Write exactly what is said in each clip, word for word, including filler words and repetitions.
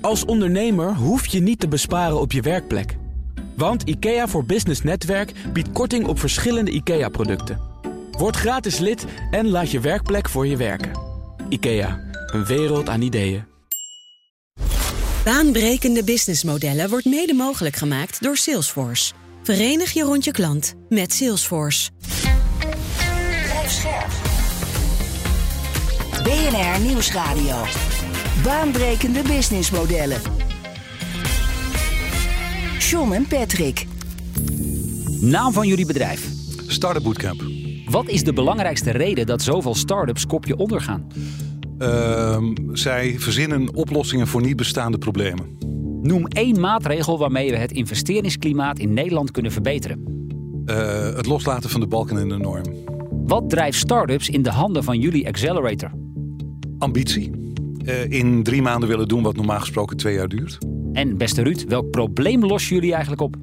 Als ondernemer hoef je niet te besparen op je werkplek. Want IKEA voor Business Netwerk biedt korting op verschillende IKEA-producten. Word gratis lid en laat je werkplek voor je werken. IKEA, een wereld aan ideeën. Baanbrekende businessmodellen wordt mede mogelijk gemaakt door Salesforce. Verenig je rond je klant met Salesforce. Blijf scherp. B N R Nieuwsradio. Baanbrekende businessmodellen. John en Patrick. Naam van jullie bedrijf? Startup Bootcamp. Wat is de belangrijkste reden dat zoveel start-ups kopje ondergaan? Uh, zij verzinnen oplossingen voor niet bestaande problemen. Noem één maatregel waarmee we het investeringsklimaat in Nederland kunnen verbeteren. Uh, het loslaten van de balken en de norm. Wat drijft start-ups in de handen van jullie accelerator? Ambitie. Uh, in drie maanden willen doen wat normaal gesproken twee jaar duurt. En beste Ruud, welk probleem lossen jullie eigenlijk op?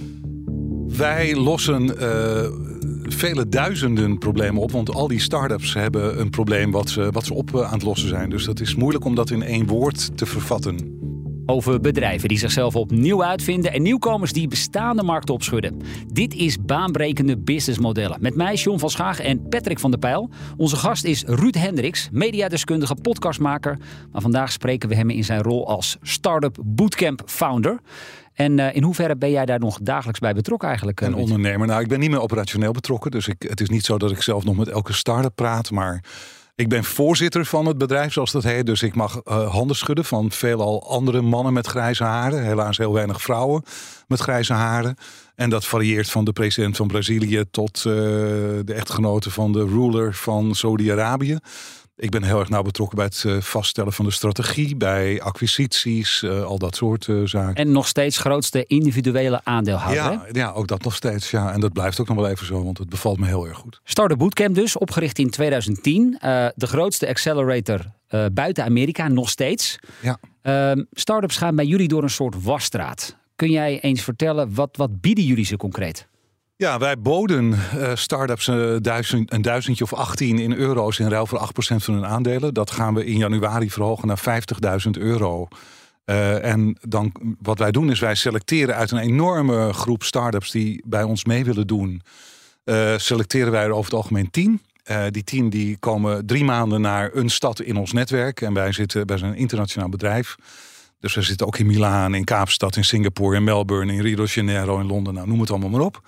Wij lossen uh, vele duizenden problemen op. Want al die start-ups hebben een probleem wat ze, wat ze op uh, aan het lossen zijn. Dus dat is moeilijk om dat in één woord te vervatten. Over bedrijven die zichzelf opnieuw uitvinden en nieuwkomers die bestaande markten opschudden. Dit is baanbrekende businessmodellen. Met mij John van Schaag en Patrick van der Pijl. Onze gast is Ruud Hendricks, mediadeskundige, podcastmaker. Maar vandaag spreken we hem in zijn rol als Startup Bootcamp founder. En uh, in hoeverre ben jij daar nog dagelijks bij betrokken eigenlijk? Een ondernemer. Nou, ik ben niet meer operationeel betrokken. Dus ik, het is niet zo dat ik zelf nog met elke start-up praat, maar ik ben voorzitter van het bedrijf, zoals dat heet. Dus ik mag uh, handen schudden van veelal andere mannen met grijze haren. Helaas heel weinig vrouwen met grijze haren. En dat varieert van de president van Brazilië tot uh, de echtgenote van de ruler van Saudi-Arabië. Ik ben heel erg nauw betrokken bij het uh, vaststellen van de strategie, bij acquisities, uh, al dat soort uh, zaken. En nog steeds grootste individuele aandeelhouder. Ja, ja, ook dat nog steeds. Ja. En dat blijft ook nog wel even zo, want het bevalt me heel erg goed. Startup Bootcamp dus, opgericht in tweeduizend tien. Uh, de grootste accelerator uh, buiten Amerika, nog steeds. Ja. Uh, startups gaan bij jullie door een soort wasstraat. Kun jij eens vertellen, wat, wat bieden jullie ze concreet? Ja, wij boden uh, start-ups uh, duizend, een duizendje of achttien in euro's in ruil voor acht procent van hun aandelen. Dat gaan we in januari verhogen naar vijftigduizend euro. Uh, en dan, wat wij doen is wij selecteren uit een enorme groep start-ups die bij ons mee willen doen. Uh, selecteren wij er over het algemeen tien. Uh, die tien die komen drie maanden naar een stad in ons netwerk. En wij, zitten, wij zijn een internationaal bedrijf. Dus we zitten ook in Milaan, in Kaapstad, in Singapore, in Melbourne, in Rio de Janeiro, in Londen. Nou, noem het allemaal maar op.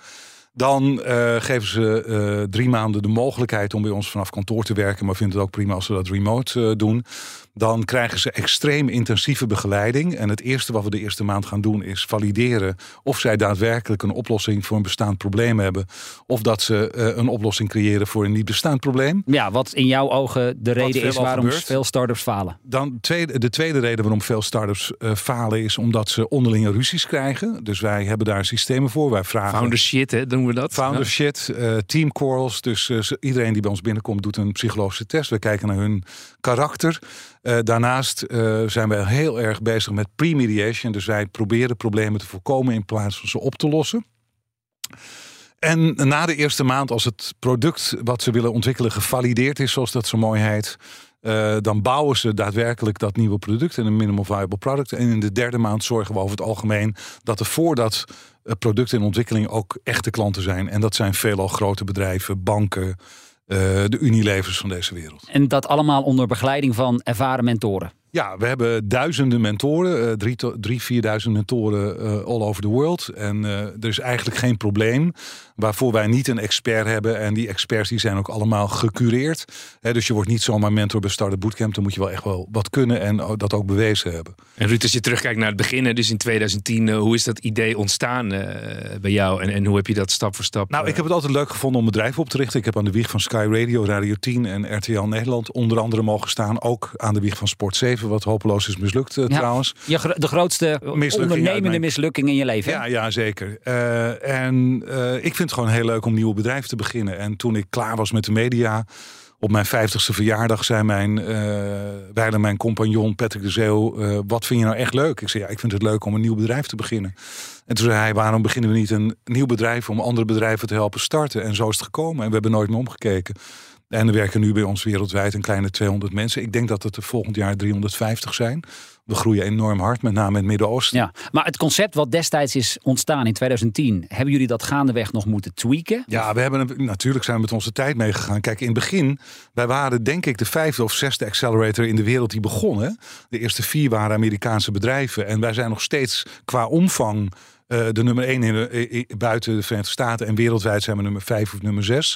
Dan uh, geven ze uh, drie maanden de mogelijkheid om bij ons vanaf kantoor te werken. Maar vinden het ook prima als ze dat remote uh, doen. Dan krijgen ze extreem intensieve begeleiding. En het eerste wat we de eerste maand gaan doen is valideren of zij daadwerkelijk een oplossing voor een bestaand probleem hebben. Of dat ze uh, een oplossing creëren voor een niet bestaand probleem. Ja, wat in jouw ogen de reden is waarom gebeurt. veel start-ups falen. Dan tweede, de tweede reden waarom veel start-ups uh, falen is omdat ze onderlinge ruzies krijgen. Dus wij hebben daar systemen voor. Wij vragen Founder shit, hè, doen we dat? Founder ja. shit, uh, team quarrels. Dus uh, iedereen die bij ons binnenkomt doet een psychologische test. We kijken naar hun karakter. Uh, daarnaast uh, zijn wij heel erg bezig met pre-mediation. Dus wij proberen problemen te voorkomen in plaats van ze op te lossen. En na de eerste maand, als het product wat ze willen ontwikkelen gevalideerd is, zoals dat zo mooi heet, Uh, dan bouwen ze daadwerkelijk dat nieuwe product en een minimal viable product. En in de derde maand zorgen we over het algemeen dat er voor dat product in ontwikkeling ook echte klanten zijn. En dat zijn veelal grote bedrijven, banken, uh, de Unilevers van deze wereld. En dat allemaal onder begeleiding van ervaren mentoren? Ja, we hebben duizenden mentoren, uh, drie, to, drie, vierduizend mentoren uh, all over the world. En uh, er is eigenlijk geen probleem waarvoor wij niet een expert hebben. En die experts die zijn ook allemaal gecureerd. He, dus je wordt niet zomaar mentor bij Startup Bootcamp. Dan moet je wel echt wel wat kunnen en dat ook bewezen hebben. En Ruud, als je terugkijkt naar het begin, dus in tweeduizend tien, uh, hoe is dat idee ontstaan uh, bij jou? En, en hoe heb je dat stap voor stap? Nou, ik heb het altijd leuk gevonden om bedrijven op te richten. Ik heb aan de wieg van Sky Radio, Radio tien en R T L Nederland onder andere mogen staan. Ook aan de wieg van Sport zeven, wat hopeloos is mislukt uh, ja, trouwens. Je, de grootste ondernemende mijn... mislukking in je leven. Ja, ja zeker. Uh, en uh, ik vind het gewoon heel leuk om nieuwe bedrijven te beginnen. En toen ik klaar was met de media, op mijn vijftigste verjaardag, zei mijn, uh, wijle mijn compagnon Patrick de Zeeuw, uh, wat vind je nou echt leuk? Ik zei, ja, ik vind het leuk om een nieuw bedrijf te beginnen. En toen zei hij, waarom beginnen we niet een nieuw bedrijf om andere bedrijven te helpen starten? En zo is het gekomen. En we hebben nooit meer omgekeken. En er werken nu bij ons wereldwijd een kleine tweehonderd mensen. Ik denk dat het er volgend jaar driehonderdvijftig zijn. We groeien enorm hard, met name in het Midden-Oosten. Ja, maar het concept wat destijds is ontstaan in twintig tien... hebben jullie dat gaandeweg nog moeten tweaken? Ja, we hebben natuurlijk zijn we met onze tijd meegegaan. Kijk, in het begin, wij waren denk ik de vijfde of zesde accelerator in de wereld die begon. Hè? De eerste vier waren Amerikaanse bedrijven. En wij zijn nog steeds qua omvang uh, de nummer één in de, in, buiten de Verenigde Staten. En wereldwijd zijn we nummer vijf of nummer zes.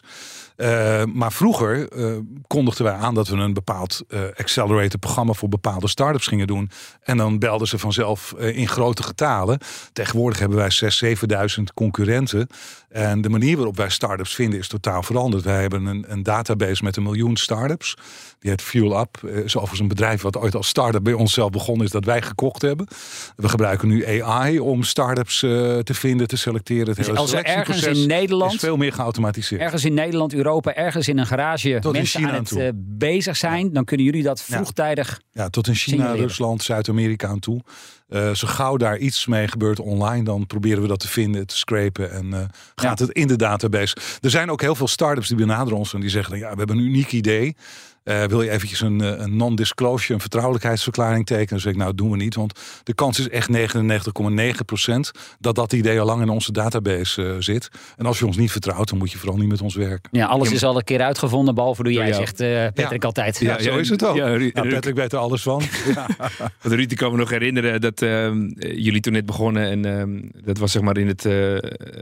Uh, maar vroeger uh, kondigden wij aan dat we een bepaald uh, accelerator programma voor bepaalde start-ups gingen doen. En dan belden ze vanzelf uh, in grote getalen. Tegenwoordig hebben wij zesduizend, zevenduizend concurrenten. En de manier waarop wij start-ups vinden is totaal veranderd. Wij hebben een, een database met een miljoen start-ups. Die heet Fuel Up. Uh, is overigens een bedrijf wat ooit als start-up bij ons zelf begonnen is, dat wij gekocht hebben. We gebruiken nu A I om start-ups uh, te vinden, te selecteren. Het dus hele als er ergens in Nederland is veel meer geautomatiseerd. Ergens in Nederland, Europa, ergens in een garage tot mensen in China aan het toe. uh, bezig zijn, ja. dan kunnen jullie dat vroegtijdig Ja, ja tot in China, signaleren. Rusland, Zuid-Amerika aan toe. Uh, zo gauw daar iets mee gebeurt online, dan proberen we dat te vinden, te scrapen en uh, gaat ja. het in de database. Er zijn ook heel veel start-ups die benaderen ons en die zeggen, ja, we hebben een uniek idee. Uh, wil je eventjes een, een non-disclosure, een vertrouwelijkheidsverklaring tekenen? Dan zeg ik, nou, dat doen we niet. Want de kans is echt negenennegentig komma negen procent dat dat idee al lang in onze database uh, zit. En als je ons niet vertrouwt, dan moet je vooral niet met ons werken. Ja, alles is al een keer uitgevonden, behalve door jij, zegt uh, Patrick ja. altijd. Ja, ja, zo is het ook. Ja, Ruud, nou, Patrick weet er alles van. ja. Ruud, ik kan me nog herinneren dat uh, jullie toen net begonnen. En uh, dat was zeg maar in het uh,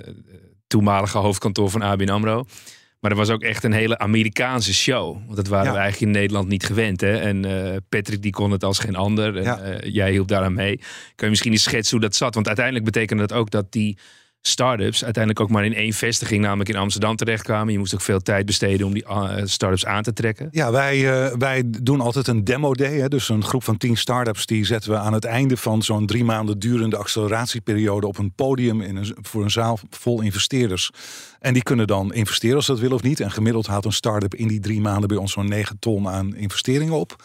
toenmalige hoofdkantoor van A B N AMRO. Maar dat was ook echt een hele Amerikaanse show. Want dat waren ja. we eigenlijk in Nederland niet gewend. Hè? En uh, Patrick die kon het als geen ander. En, ja. uh, jij hielp daaraan mee. Kan je misschien eens schetsen hoe dat zat? Want uiteindelijk betekende dat ook dat die start-ups uiteindelijk ook maar in één vestiging, namelijk in Amsterdam, terechtkwamen. Je moest ook veel tijd besteden om die uh, start-ups aan te trekken. Ja, wij, uh, wij doen altijd een demo day. Hè? Dus een groep van tien start-ups die zetten we aan het einde van zo'n drie maanden durende acceleratieperiode op een podium in een, voor een zaal vol investeerders. En die kunnen dan investeren als ze dat willen of niet. En gemiddeld haalt een start-up in die drie maanden bij ons zo'n negen ton aan investeringen op.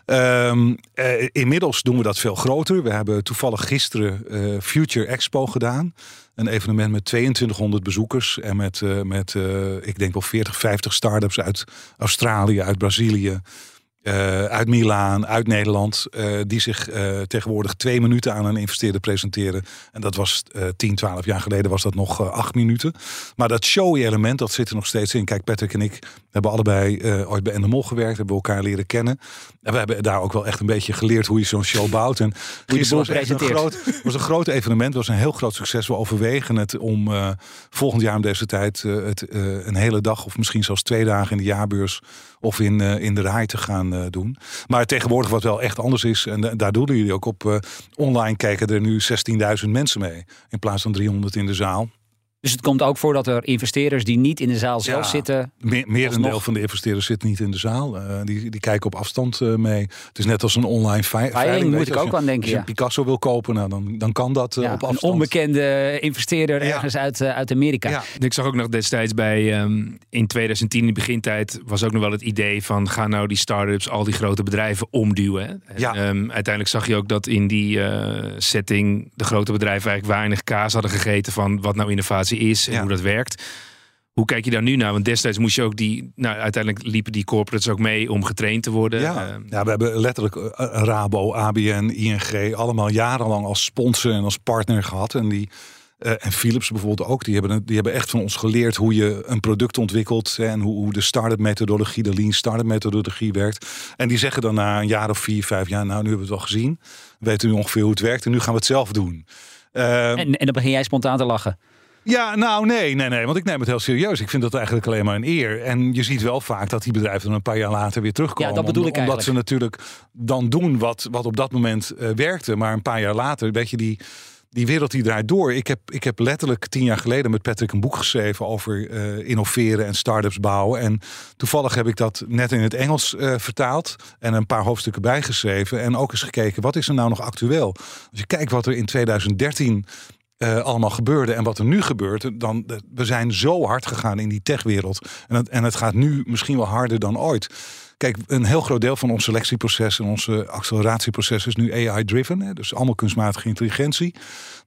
Um, uh, inmiddels doen we dat veel groter. We hebben toevallig gisteren uh, Future Expo gedaan. Een evenement met tweeëntwintighonderd bezoekers. En met, uh, met uh, ik denk wel veertig, vijftig start-ups uit Australië, uit Brazilië. Uh, uit Milaan, uit Nederland, uh, die zich uh, tegenwoordig twee minuten aan een investeerder presenteren. En dat was uh, tien, twaalf jaar geleden was dat nog uh, acht minuten. Maar dat showy-element, dat zit er nog steeds in. Kijk, Patrick en ik hebben allebei uh, ooit bij Endemol gewerkt, hebben we elkaar leren kennen. En we hebben daar ook wel echt een beetje geleerd hoe je zo'n show bouwt. En gisteren was echt een groot, was een groot evenement, was een heel groot succes. We overwegen het om uh, volgend jaar om deze tijd uh, het, uh, een hele dag of misschien zelfs twee dagen in de jaarbeurs of in, uh, in de R A I te gaan uh, doen. Maar tegenwoordig wat wel echt anders is, en uh, daar doelen jullie ook op. Uh, online kijken er nu zestienduizend mensen mee, in plaats van driehonderd in de zaal. Dus het komt ook voor dat er investeerders die niet in de zaal zelf ja, zitten... Meer, meer een deel van de investeerders zit niet in de zaal. Uh, die, die kijken op afstand uh, mee. Het is net als een online veiling. Veiling moet ik ook aan denken. Als je ja. een Picasso wil kopen, nou, dan, dan kan dat uh, ja, op afstand. Een onbekende investeerder ja. ergens uit, uh, uit Amerika. Ja. Ik zag ook nog destijds bij um, in twintig tien, in de begintijd, was ook nog wel het idee van ga nou die start-ups, al die grote bedrijven omduwen. En, ja. um, uiteindelijk zag je ook dat in die uh, setting de grote bedrijven eigenlijk weinig kaas hadden gegeten van wat nou innovatie is en ja. hoe dat werkt. Hoe kijk je daar nu naar? Want destijds moest je ook die... Nou, uiteindelijk liepen die corporates ook mee om getraind te worden. Ja, uh, ja we hebben letterlijk uh, Rabo, A B N, I N G... allemaal jarenlang als sponsor en als partner gehad. En, die, uh, en Philips bijvoorbeeld ook. Die hebben, die hebben echt van ons geleerd hoe je een product ontwikkelt... Hè, en hoe, hoe de start-up methodologie, de lean start-up methodologie werkt. En die zeggen dan na een jaar of vier, vijf jaar... nou, nu hebben we het wel gezien. We weten nu ongeveer hoe het werkt en nu gaan we het zelf doen. Uh, en, en dan begin jij spontaan te lachen. Ja, nou nee, nee, nee, want ik neem het heel serieus. Ik vind dat eigenlijk alleen maar een eer. En je ziet wel vaak dat die bedrijven dan een paar jaar later weer terugkomen. Ja, dat bedoel ik Omdat eigenlijk. ze natuurlijk dan doen wat, wat op dat moment uh, werkte. Maar een paar jaar later, weet je, die, die wereld die draait door. Ik heb, ik heb letterlijk tien jaar geleden met Patrick een boek geschreven over uh, innoveren en start-ups bouwen. En toevallig heb ik dat net in het Engels uh, vertaald en een paar hoofdstukken bijgeschreven. En ook eens gekeken, wat is er nou nog actueel? Als je kijkt wat er in twintig dertien... Uh, allemaal gebeurde en wat er nu gebeurt, dan we zijn zo hard gegaan in die techwereld en het, en het gaat nu misschien wel harder dan ooit. Kijk, een heel groot deel van ons selectieproces en onze acceleratieproces is nu A I-driven, hè, dus allemaal kunstmatige intelligentie.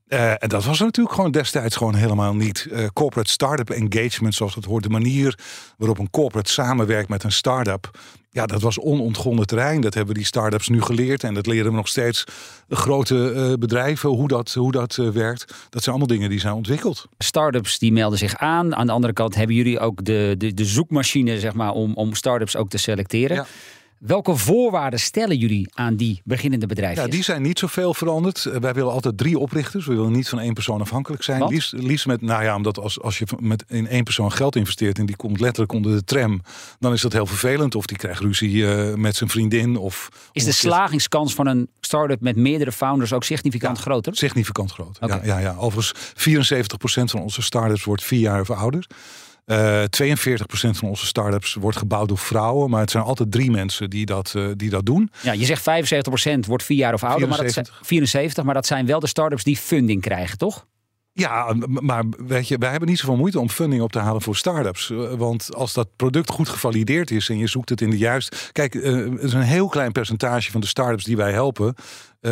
Uh, en dat was natuurlijk gewoon destijds gewoon helemaal niet. Uh, corporate start-up engagement, zoals het hoort. De manier waarop een corporate samenwerkt met een start-up. Ja, dat was onontgonnen terrein. Dat hebben die start-ups nu geleerd. En dat leren we nog steeds grote uh, bedrijven, hoe dat, hoe dat uh, werkt. Dat zijn allemaal dingen die zijn ontwikkeld. Start-ups die melden zich aan. Aan de andere kant hebben jullie ook de, de, de zoekmachine, zeg maar, om, om start-ups ook te selecteren. Ja. Welke voorwaarden stellen jullie aan die beginnende bedrijven? Ja, die zijn niet zoveel veranderd. Uh, wij willen altijd drie oprichters. We willen niet van één persoon afhankelijk zijn. Liefst, liefst met, nou ja, omdat als, als je met in één persoon geld investeert en die komt letterlijk onder de tram, dan is dat heel vervelend. Of die krijgt ruzie uh, met zijn vriendin. Of is de slagingskans van een start-up met meerdere founders ook significant ja, groter? Significant groter. Okay. Ja, ja, ja. Overigens, vierenzeventig procent van onze start-ups wordt vier jaar of ouder. Uh, tweeënveertig procent van onze start-ups wordt gebouwd door vrouwen. Maar het zijn altijd drie mensen die dat, uh, die dat doen. Ja, je zegt vijfenzeventig procent wordt vier jaar of ouder. vierenzeventig. Maar dat zijn, vierenzeventig, maar dat zijn wel de start-ups die funding krijgen, toch? Ja, maar weet je, wij hebben niet zoveel moeite om funding op te halen voor start-ups. Want als dat product goed gevalideerd is en je zoekt het in de juiste... Kijk, uh, het is een heel klein percentage van de start-ups die wij helpen. Uh,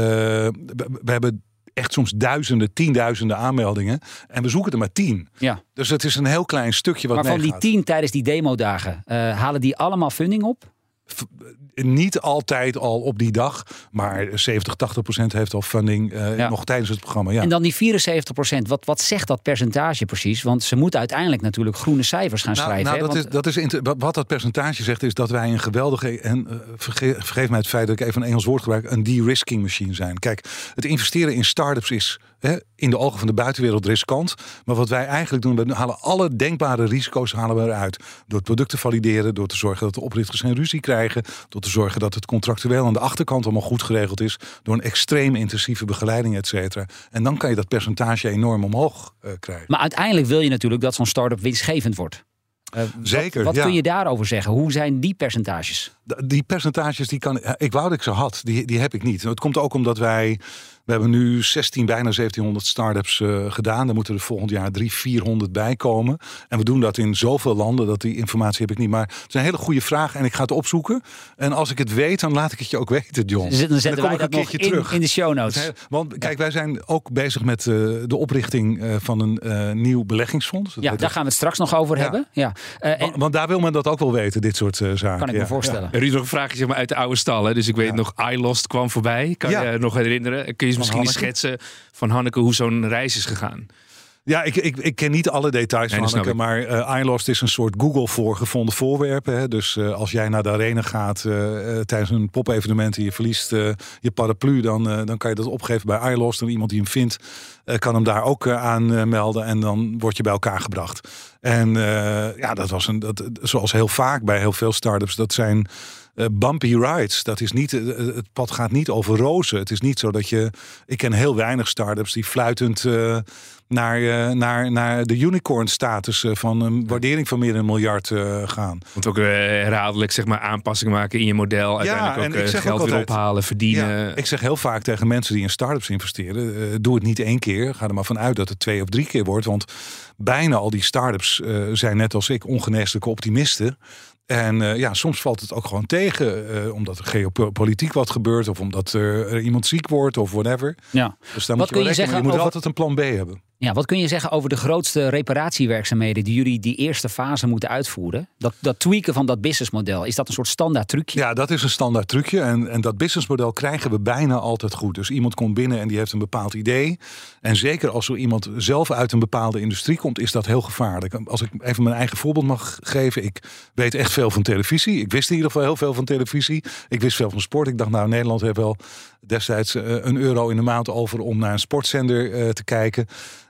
we hebben echt soms duizenden, tienduizenden aanmeldingen. En we zoeken er maar tien. Ja. Dus het is een heel klein stukje wat maar meegaat. van die tien tijdens die demodagen, uh, halen die allemaal funding op? V- niet altijd al op die dag. Maar zeventig, tachtig procent heeft al funding uh, ja. nog tijdens het programma. Ja. En dan die vierenzeventig procent. Wat, wat zegt dat percentage precies? Want ze moeten uiteindelijk natuurlijk groene cijfers gaan nou, schrijven. Nou, hè? dat Want... is, dat is inter- wat dat percentage zegt is dat wij een geweldige... en uh, vergeef, vergeef mij het feit dat ik even een Engels woord gebruik... een de-risking machine zijn. Kijk, het investeren in start-ups is... Hè, in de ogen van de buitenwereld riskant. Maar wat wij eigenlijk doen, we halen alle denkbare risico's halen we eruit. Door het product te valideren, door te zorgen dat de oprichters geen ruzie krijgen, door te zorgen dat het contractueel aan de achterkant allemaal goed geregeld is, door een extreem intensieve begeleiding, et cetera. En dan kan je dat percentage enorm omhoog uh, krijgen. Maar uiteindelijk wil je natuurlijk dat zo'n start-up winstgevend wordt. Uh, Zeker, Wat, wat ja. kun je daarover zeggen? Hoe zijn die percentages? Die percentages, die kan, ik wou dat ik ze had. Die, die heb ik niet. Het komt ook omdat wij... We hebben nu zestien, bijna zeventienhonderd start-ups uh, gedaan. Daar moeten er volgend jaar drie, vierhonderd bij komen. En we doen dat in zoveel landen, dat die informatie heb ik niet. Maar het is een hele goede vraag en ik ga het opzoeken. En als ik het weet, dan laat ik het je ook weten, John. Dus dan zetten dan kom wij ik dat een nog keertje in, terug. in de show notes. Heel, want kijk, wij zijn ook bezig met uh, de oprichting uh, van een uh, nieuw beleggingsfonds. Dat ja, daar gaan we het straks nog over ja. hebben. Ja. Uh, en... want, want daar wil men dat ook wel weten, dit soort uh, zaken. Kan ik ja. me voorstellen. Ja. Ruud, nog een vraagje zeg maar, uit de oude stal. Hè? Dus ik weet ja. nog, iLost kwam voorbij. Kan ja. je nog herinneren? Kun je eens misschien schetsen van Hanneke hoe zo'n reis is gegaan? Ja, ik, ik, ik ken niet alle details nee, van Hanneke, maar uh, iLost is een soort Google voor gevonden voorwerpen. Hè? Dus uh, als jij naar de arena gaat uh, uh, tijdens een popevenement en je verliest uh, je paraplu, dan, uh, dan kan je dat opgeven bij iLost. En iemand die hem vindt, uh, kan hem daar ook uh, aan uh, melden en dan word je bij elkaar gebracht. En uh, ja, dat was een, dat, zoals heel vaak bij heel veel start-ups, dat zijn... Uh, bumpy rides, dat is niet, uh, het pad gaat niet over rozen. Het is niet zo dat je, ik ken heel weinig start-ups die fluitend uh, naar, uh, naar, naar de unicorn status uh, van een waardering van meer dan een miljard uh, gaan. Want ook uh, herhaaldelijk zeg maar aanpassingen maken in je model, uiteindelijk ja, ook uh, geld ook weer altijd, ophalen, verdienen. Ja, ik zeg heel vaak tegen mensen die in start-ups investeren, uh, doe het niet één keer. Ga er maar vanuit dat het twee of drie keer wordt, want bijna al die start-ups uh, zijn net als ik ongeneeslijke optimisten. En uh, ja, soms valt het ook gewoon tegen. Uh, omdat er geopolitiek wat gebeurt. Of omdat er, er iemand ziek wordt. Of whatever. Ja. Dus dan wat moet je, kun je, zeggen, je moet over... altijd een plan B hebben. Ja, wat kun je zeggen over de grootste reparatiewerkzaamheden die jullie die eerste fase moeten uitvoeren? Dat, dat tweaken van dat businessmodel, is dat een soort standaard trucje? Ja, dat is een standaard trucje. En, en dat businessmodel krijgen we bijna altijd goed. Dus iemand komt binnen en die heeft een bepaald idee. En zeker als zo iemand zelf uit een bepaalde industrie komt, is dat heel gevaarlijk. Als ik even mijn eigen voorbeeld mag geven. Ik weet echt veel van televisie. Ik wist in ieder geval heel veel van televisie. Ik wist veel van sport. Ik dacht, nou, Nederland heeft wel destijds een euro in de maand over om naar een sportzender uh, te kijken.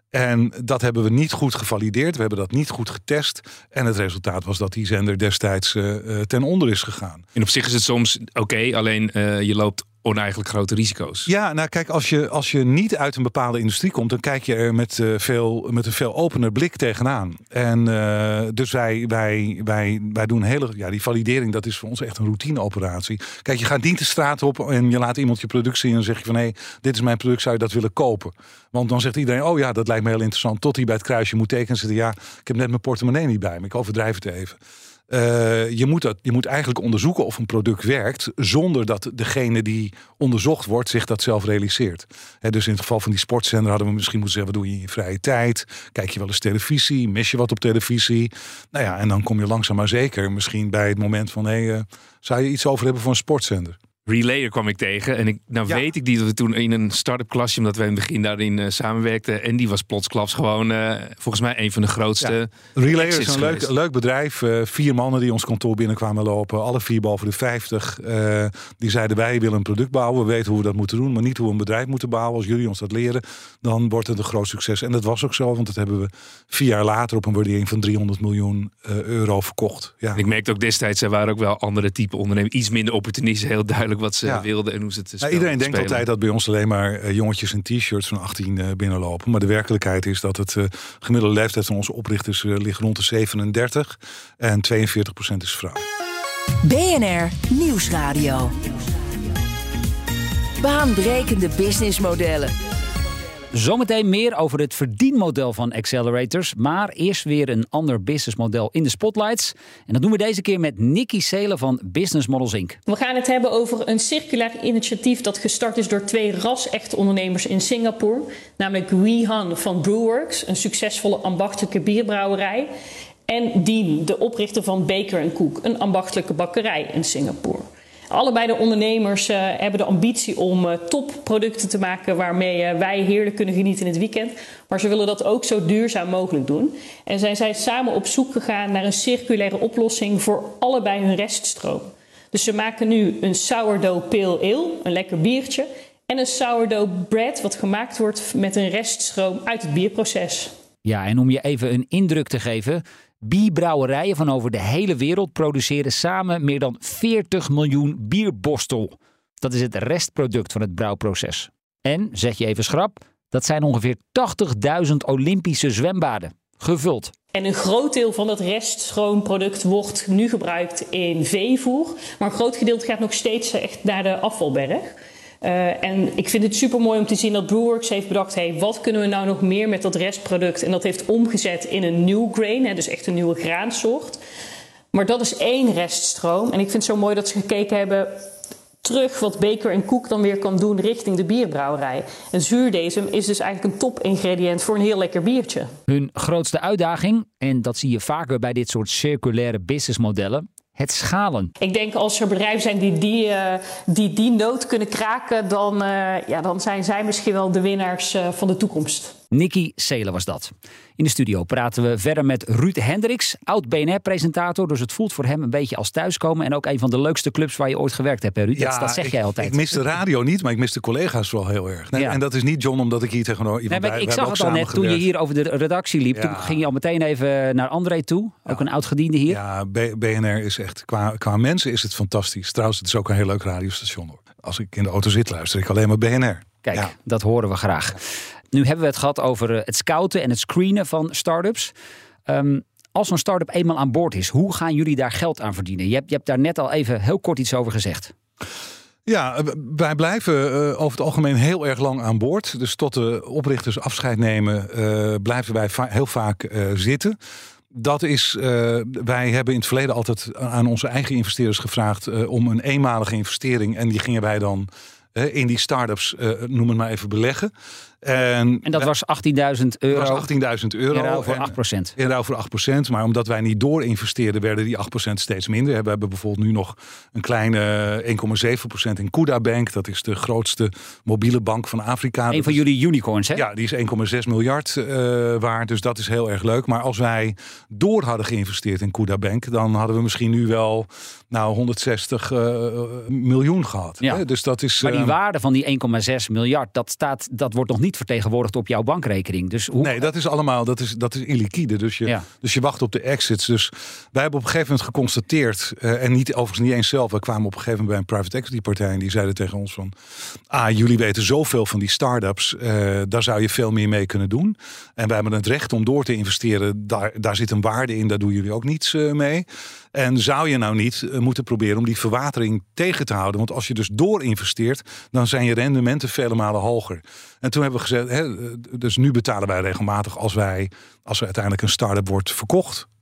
En dat hebben we niet goed gevalideerd. We hebben dat niet goed getest. En het resultaat was dat die zender destijds uh, ten onder is gegaan. En op zich is het soms oké, okay, alleen uh, je loopt oneigenlijk grote risico's. Ja, nou kijk, als je, als je niet uit een bepaalde industrie komt, dan kijk je er met, uh, veel, met een veel opener blik tegenaan. En uh, dus wij, wij, wij, wij doen hele, ja, die validering, dat is voor ons echt een routineoperatie. Kijk, je gaat niet de straat op en je laat iemand je product zien en dan zeg je van hé, hey, dit is mijn product, zou je dat willen kopen? Want dan zegt iedereen, oh ja, dat lijkt me heel interessant. Tot hij bij het kruisje moet tekenen en zegt, ja, ik heb net mijn portemonnee niet bij me. Ik overdrijf het even. Uh, je, moet dat, je moet eigenlijk onderzoeken of een product werkt zonder dat degene die onderzocht wordt zich dat zelf realiseert. He, dus in het geval van die sportzender hadden we misschien moeten zeggen, wat doe je in je vrije tijd? Kijk je wel eens televisie? Mis je wat op televisie? Nou ja, en dan kom je langzaam maar zeker misschien bij het moment van, hé, hey, uh, zou je iets over hebben voor een sportzender? Relayer kwam ik tegen. En ik, nou ja. weet ik niet dat we toen in een start-up klasje, omdat we in het begin daarin uh, samenwerkten. En die was plotsklaps gewoon uh, volgens mij een van de grootste. Ja. Relayer is een leuk, leuk bedrijf. Uh, vier mannen die ons kantoor binnenkwamen lopen. Alle vier boven de vijftig. Uh, die zeiden, wij willen een product bouwen. We weten hoe we dat moeten doen. Maar niet hoe we een bedrijf moeten bouwen. Als jullie ons dat leren, dan wordt het een groot succes. En dat was ook zo. Want dat hebben we vier jaar later op een waardering van driehonderd miljoen uh, euro verkocht. Ja. Ik merkte ook destijds, er waren ook wel andere type ondernemers. Iets minder opportunistisch. Heel duidelijk wat ze ja. wilden en hoe ze het spelen. Nou, iedereen denkt spelen. altijd dat bij ons alleen maar uh, jongetjes in t-shirts van achttien uh, binnenlopen. Maar de werkelijkheid is dat het uh, gemiddelde leeftijd van onze oprichters uh, ligt rond de zevenendertig. En tweeënveertig procent is vrouw. B N R Nieuwsradio. Baanbrekende businessmodellen. Zometeen meer over het verdienmodel van accelerators. Maar eerst weer een ander businessmodel in de spotlights. En dat doen we deze keer met Nikki Seelen van Business Models Incorporated. We gaan het hebben over een circulair initiatief dat gestart is door twee ras-echte ondernemers in Singapore. Namelijk Wee Han van Brewworks, een succesvolle ambachtelijke bierbrouwerij. En Dean, de oprichter van Baker en Cook, een ambachtelijke bakkerij in Singapore. Allebei de ondernemers uh, hebben de ambitie om uh, topproducten te maken waarmee uh, wij heerlijk kunnen genieten in het weekend. Maar ze willen dat ook zo duurzaam mogelijk doen. En zijn zij samen op zoek gegaan naar een circulaire oplossing voor allebei hun reststroom. Dus ze maken nu een sourdough pale ale, een lekker biertje. En een sourdough bread wat gemaakt wordt met een reststroom uit het bierproces. Ja, en om je even een indruk te geven, bierbrouwerijen van over de hele wereld produceren samen meer dan veertig miljoen bierbostel. Dat is het restproduct van het brouwproces. En, zeg je even schrap, dat zijn ongeveer tachtigduizend Olympische zwembaden. Gevuld. En een groot deel van dat reststroomproduct wordt nu gebruikt in veevoer. Maar een groot gedeelte gaat nog steeds echt naar de afvalberg. Uh, en ik vind het super mooi om te zien dat Brewworks heeft bedacht, hey, wat kunnen we nou nog meer met dat restproduct? En dat heeft omgezet in een new grain, hè, dus echt een nieuwe graansoort. Maar dat is één reststroom. En ik vind het zo mooi dat ze gekeken hebben terug wat Baker en Cook dan weer kan doen richting de bierbrouwerij. En zuurdesem is dus eigenlijk een top-ingrediënt voor een heel lekker biertje. Hun grootste uitdaging, en dat zie je vaker bij dit soort circulaire businessmodellen, het schalen. Ik denk als er bedrijven zijn die die, uh, die, die nood kunnen kraken, dan, uh, ja, dan zijn zij misschien wel de winnaars uh, van de toekomst. Nikki Seelen was dat. In de studio praten we verder met Ruud Hendricks, oud-B N R-presentator. Dus het voelt voor hem een beetje als thuiskomen. En ook een van de leukste clubs waar je ooit gewerkt hebt, hè, Ruud? Ja, dat, dat zeg ik, jij altijd. Ik mis de radio niet, maar ik mis de collega's vooral heel erg. Nee, ja. En dat is niet, John, omdat ik hier tegenover iemand nee, bij... Ik zag het al net toen je hier over de redactie liep. Ja. Toen ging je al meteen even naar André toe. Ja. Ook een oud-gediende hier. Ja, B- B N R is echt... Qua, qua mensen is het fantastisch. Trouwens, het is ook een heel leuk radiostation, hoor. Als ik in de auto zit, luister ik alleen maar B N R. Kijk, ja. Dat horen we graag. Ja. Nu hebben we het gehad over het scouten en het screenen van start-ups. Um, als zo'n start-up eenmaal aan boord is, hoe gaan jullie daar geld aan verdienen? Je hebt, je hebt daar net al even heel kort iets over gezegd. Ja, wij blijven uh, over het algemeen heel erg lang aan boord. Dus tot de oprichters afscheid nemen, uh, blijven wij va- heel vaak uh, zitten. Dat is, uh, wij hebben in het verleden altijd aan onze eigen investeerders gevraagd uh, om een eenmalige investering. En die gingen wij dan uh, in die start-ups, uh, noem het maar even, beleggen. En, en dat was achttienduizend euro. Dat was achttienduizend euro. In ruil voor acht procent. In ruil voor acht procent. Maar omdat wij niet door investeerden, werden die acht procent steeds minder. We hebben bijvoorbeeld nu nog een kleine één komma zeven procent in Kuda Bank. Dat is de grootste mobiele bank van Afrika. Een van jullie unicorns, hè? Ja, die is één komma zes miljard uh, waard. Dus dat is heel erg leuk. Maar als wij door hadden geïnvesteerd in Kuda Bank, dan hadden we misschien nu wel nou, honderdzestig uh, miljoen gehad. Ja. Hè? Dus dat is, maar die uh, waarde van die één komma zes miljard, dat, staat, dat wordt nog niet vertegenwoordigd op jouw bankrekening. Dus hoe... Nee, dat is allemaal dat is, dat is illiquide. Dus je, ja. dus je wacht op de exits. Dus wij hebben op een gegeven moment geconstateerd, uh, en niet overigens niet eens zelf, we kwamen op een gegeven moment bij een private equity partij en die zeiden tegen ons van, ah, jullie weten zoveel van die start-ups, uh, daar zou je veel meer mee kunnen doen. En wij hebben het recht om door te investeren. Daar, daar zit een waarde in, daar doen jullie ook niets uh, mee. En zou je nou niet uh, moeten proberen om die verwatering tegen te houden? Want als je dus door investeert, dan zijn je rendementen vele malen hoger. En toen hebben we gezegd, hè, dus nu betalen wij regelmatig als wij, als er uiteindelijk een start-up wordt verkocht.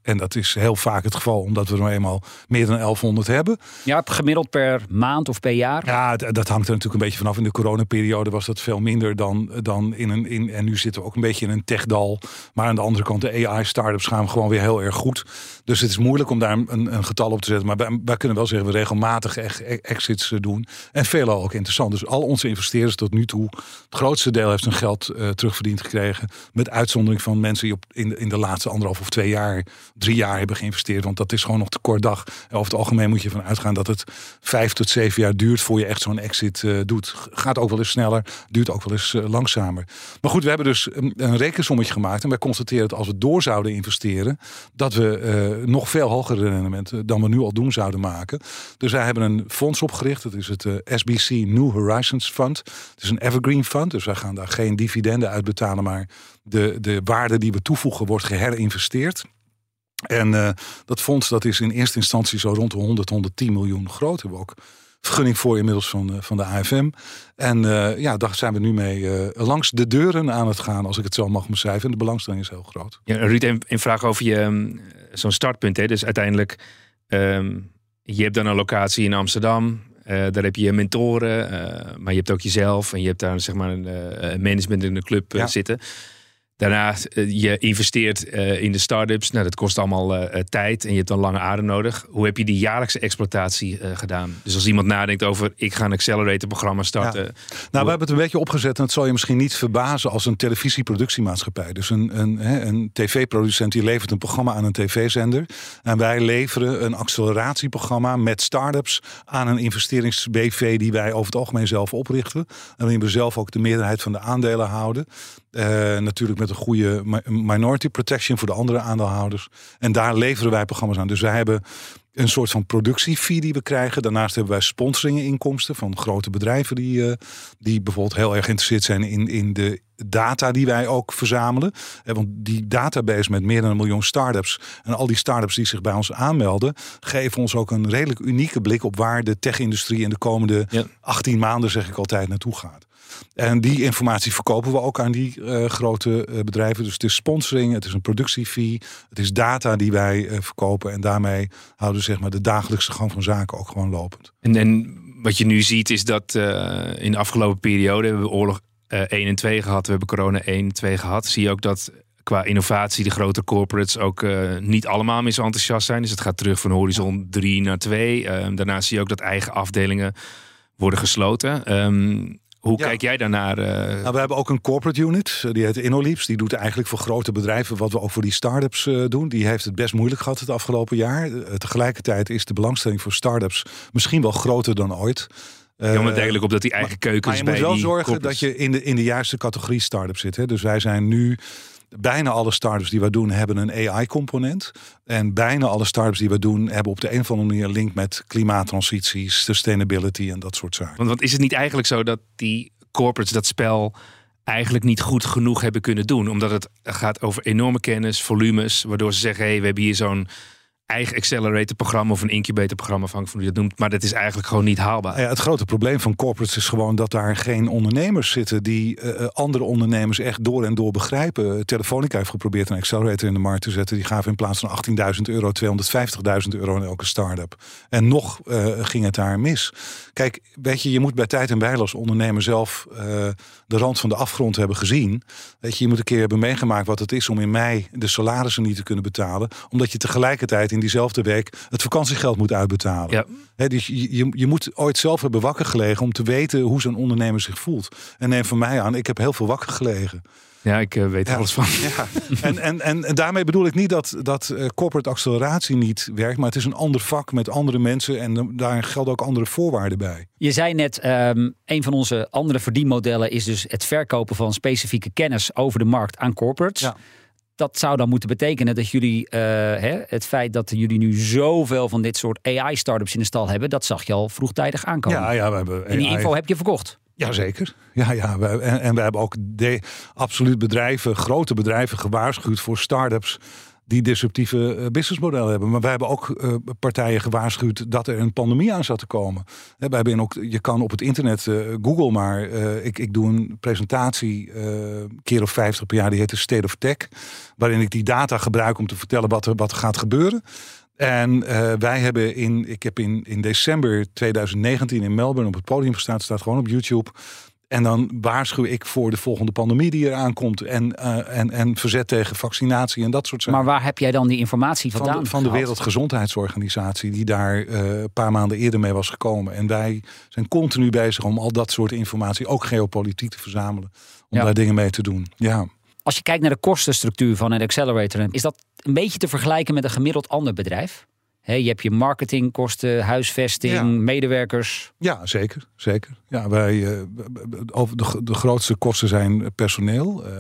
En dat is heel vaak het geval, omdat we er nou eenmaal meer dan elfhonderd hebben. Ja, gemiddeld per maand of per jaar? Ja, d- dat hangt er natuurlijk een beetje vanaf. In de coronaperiode was dat veel minder dan, dan in een... In, en nu zitten we ook een beetje in een techdal. Maar aan de andere kant, de A I-startups gaan gewoon weer heel erg goed. Dus het is moeilijk om daar een, een getal op te zetten. Maar wij, wij kunnen wel zeggen, we regelmatig e- exits doen. En veelal ook interessant. Dus al onze investeerders tot nu toe, het grootste deel heeft hun geld uh, terugverdiend gekregen. Met uitzondering van mensen die op in, de, in de laatste anderhalf of twee jaar... drie jaar hebben geïnvesteerd, want dat is gewoon nog te kort dag. En over het algemeen moet je ervan uitgaan dat het vijf tot zeven jaar duurt voor je echt zo'n exit uh, doet. Gaat ook wel eens sneller, duurt ook wel eens uh, langzamer. Maar goed, we hebben dus een, een rekensommetje gemaakt en wij constateren dat als we door zouden investeren, dat we uh, nog veel hogere rendementen dan we nu al doen zouden maken. Dus wij hebben een fonds opgericht, dat is het uh, S B C New Horizons Fund. Het is een evergreen fund, dus wij gaan daar geen dividenden uitbetalen, maar de, de waarde die we toevoegen wordt geherinvesteerd. En uh, dat fonds dat is in eerste instantie zo rond de honderd, honderdtien miljoen groot. Daar hebben we ook vergunning voor inmiddels van, uh, van de A F M. En uh, ja, daar zijn we nu mee uh, langs de deuren aan het gaan, als ik het zo mag beschrijven. En de belangstelling is heel groot. Ja, Ruud, een, een vraag over je um, zo'n startpunt. Hè? Dus uiteindelijk, um, je hebt dan een locatie in Amsterdam. Uh, daar heb je mentoren, uh, maar je hebt ook jezelf. En je hebt daar zeg maar een uh, management in de club uh, ja. zitten. Daarna, uh, je investeert uh, in de start-ups. Nou, dat kost allemaal uh, tijd en je hebt dan lange adem nodig. Hoe heb je die jaarlijkse exploitatie uh, gedaan? Dus als iemand nadenkt over, ik ga een accelerator-programma starten. Ja. Nou, we hebben het een beetje opgezet en het zal je misschien niet verbazen als een televisieproductiemaatschappij. Dus een, een, een tv-producent die levert een programma aan een tv-zender. En wij leveren een acceleratieprogramma met start-ups aan een investerings-B V die wij over het algemeen zelf oprichten. En waarin we zelf ook de meerderheid van de aandelen houden. Uh, natuurlijk met een goede minority protection voor de andere aandeelhouders. En daar leveren wij programma's aan. Dus wij hebben een soort van productiefee die we krijgen. Daarnaast hebben wij sponsoringeninkomsten van grote bedrijven die, uh, die bijvoorbeeld heel erg geïnteresseerd zijn in, in de data die wij ook verzamelen. Eh, want die database met meer dan een miljoen start-ups en al die start-ups die zich bij ons aanmelden, geven ons ook een redelijk unieke blik op waar de tech-industrie in de komende ja. achttien maanden, zeg ik altijd, naartoe gaat. En die informatie verkopen we ook aan die uh, grote uh, bedrijven. Dus het is sponsoring, het is een productiefee, het is data die wij uh, verkopen. En daarmee houden we zeg maar de dagelijkse gang van zaken ook gewoon lopend. En, en wat je nu ziet is dat uh, in de afgelopen periode hebben we oorlog uh, één en twee gehad. We hebben corona één en twee gehad. Zie je ook dat qua innovatie de grote corporates ook uh, niet allemaal meer zo enthousiast zijn. Dus het gaat terug van horizon drie naar twee. Uh, daarna zie je ook dat eigen afdelingen worden gesloten. Um, Hoe ja. kijk jij daarnaar? Uh... Nou, we hebben ook een corporate unit, die heet InnoLeaps. Die doet eigenlijk voor grote bedrijven wat we ook voor die start-ups uh, doen. Die heeft het best moeilijk gehad het afgelopen jaar. Uh, tegelijkertijd is de belangstelling voor start-ups misschien wel groter dan ooit. Uh, ja, maar duidelijk op dat die eigen keukens bij die Maar je moet wel zorgen corporates... dat je in de, in de juiste categorie start-up zit. Hè? Dus wij zijn nu... Bijna alle start-ups die we doen hebben een A I-component. En bijna alle start-ups die we doen hebben op de een of andere manier een link met klimaattransitie, sustainability en dat soort zaken. Want, want is het niet eigenlijk zo dat die corporates dat spel eigenlijk niet goed genoeg hebben kunnen doen? Omdat het gaat over enorme kennis, volumes, waardoor ze zeggen, hé, hey, we hebben hier zo'n eigen accelerator-programma of een incubator-programma, afhankelijk van hoe je dat noemt. Maar dat is eigenlijk gewoon niet haalbaar. Ja, het grote probleem van corporates is gewoon dat daar geen ondernemers zitten die uh, andere ondernemers echt door en door begrijpen. Telefonica heeft geprobeerd een accelerator in de markt te zetten. Die gaven in plaats van achttienduizend euro tweehonderdvijftigduizend euro in elke start-up. En nog uh, ging het daar mis. Kijk, weet je, je moet bij tijd en wijle als ondernemer zelf uh, de rand van de afgrond hebben gezien. Weet je, je moet een keer hebben meegemaakt wat het is om in mei de salarissen niet te kunnen betalen. Omdat je tegelijkertijd in diezelfde week het vakantiegeld moet uitbetalen. Ja. He, dus je, je, je moet ooit zelf hebben wakker gelegen om te weten hoe zo'n ondernemer zich voelt. En neem van mij aan, ik heb heel veel wakker gelegen. Ja, ik uh, weet er ja. alles van. Ja. En, en, en, en daarmee bedoel ik niet dat, dat uh, corporate acceleratie niet werkt, maar het is een ander vak met andere mensen en uh, daar gelden ook andere voorwaarden bij. Je zei net, um, een van onze andere verdienmodellen is dus het verkopen van specifieke kennis over de markt aan corporates. Ja. Dat zou dan moeten betekenen dat jullie, uh, hè, het feit dat jullie nu zoveel van dit soort A I-startups in de stal hebben, dat zag je al vroegtijdig aankomen. Ja, ja, we hebben A I... En die info heb je verkocht. Jazeker. Ja, ja, we, en, en we hebben ook de, absoluut bedrijven, grote bedrijven gewaarschuwd voor start-ups die disruptieve uh, businessmodellen hebben. Maar wij hebben ook uh, partijen gewaarschuwd dat er een pandemie aan zat te komen. He, wij hebben ook, je kan op het internet, uh, Google maar, uh, ik, ik doe een presentatie uh, keer of vijftig per jaar, die heet de State of Tech, waarin ik die data gebruik om te vertellen wat er, wat er gaat gebeuren. En uh, wij hebben in, ik heb in, in december tweeduizend negentien in Melbourne op het podium gestaan, staat gewoon op YouTube. En dan waarschuw ik voor de volgende pandemie die eraan komt. En, uh, en, en verzet tegen vaccinatie en dat soort zaken. Maar waar heb jij dan die informatie vandaan? Van de, van de Wereldgezondheidsorganisatie, die daar uh, een paar maanden eerder mee was gekomen. En wij zijn continu bezig om al dat soort informatie, ook geopolitiek, te verzamelen. Om ja. daar dingen mee te doen. Ja. Als je kijkt naar de kostenstructuur van een accelerator, is dat een beetje te vergelijken met een gemiddeld ander bedrijf? He, je hebt je marketingkosten, huisvesting, ja. medewerkers. Ja, zeker. zeker. Ja, wij, uh, over de, de grootste kosten zijn personeel. Uh,